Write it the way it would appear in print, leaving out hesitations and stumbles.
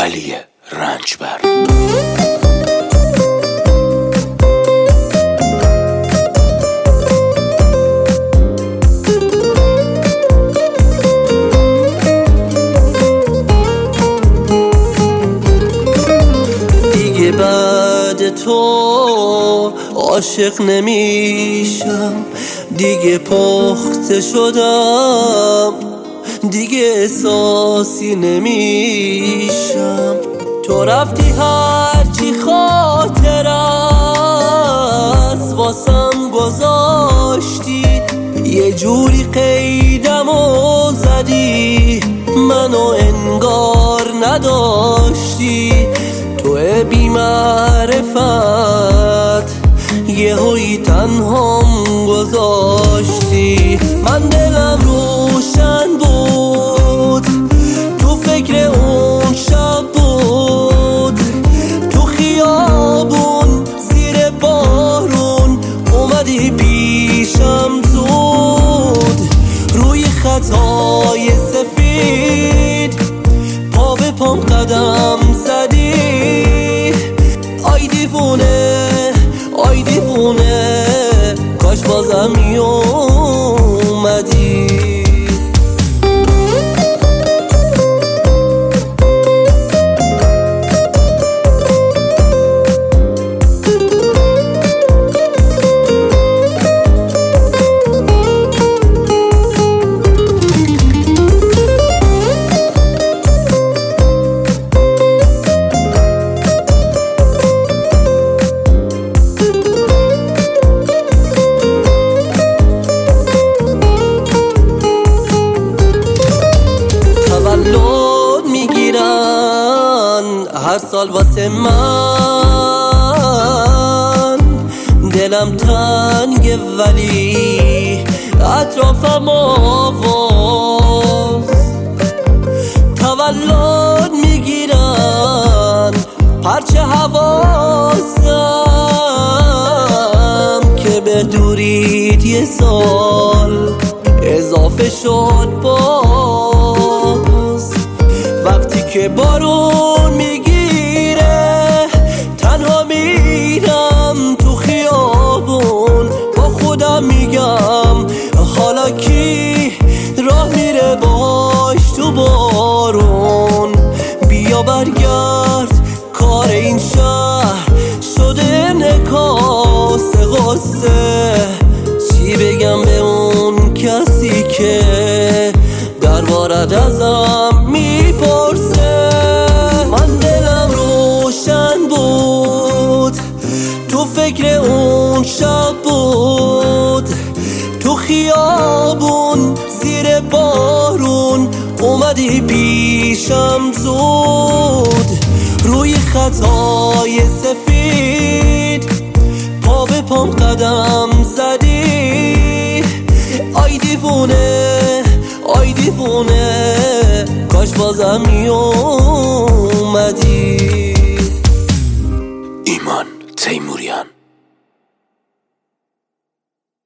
علی رنجبر. دیگه بعد تو عاشق نمیشم، دیگه پخته شدم، دیگه احساسی نمیشم. تو رفتی هرچی خاطر است واسم گذاشتی، یه جوری قیدمو زدی منو انگار نداشتی. تو بی معرفت یه هوی تنهام گذاشتی. من دلم روشن بود، تو فکر اون شب بود، تو خیابون زیر بارون اومدی پیشم زود. روی خطای سفید پا به پام قدم زدی. آی دیوونه آی دیوونه کاش بازم میومدی. تولد میگیرن هر سال واسه من، دلم تنگه ولی اطرافم آواز. تولد میگیرن پرچه حواسم که به دورید یه سال اضافه شد باز. وقتی که بارون میگیره تنها میرم تو خیابون، با خودم میگم حالا کی راه میره باش تو بارون. بیا برگرد کار این شهر شده انعکاس غصه. چی بگم به اون کسی که دربارت ازم میپرسه. من دلم روشن بود، تو فکر اون شب بود، تو خیابون زیر بارون اومدی پیشم زود. روی خطای سفید پا به پام قدم زدی. آی دیوونه آی دیوونه کاش بازم میومدی. ایمان تیموریان.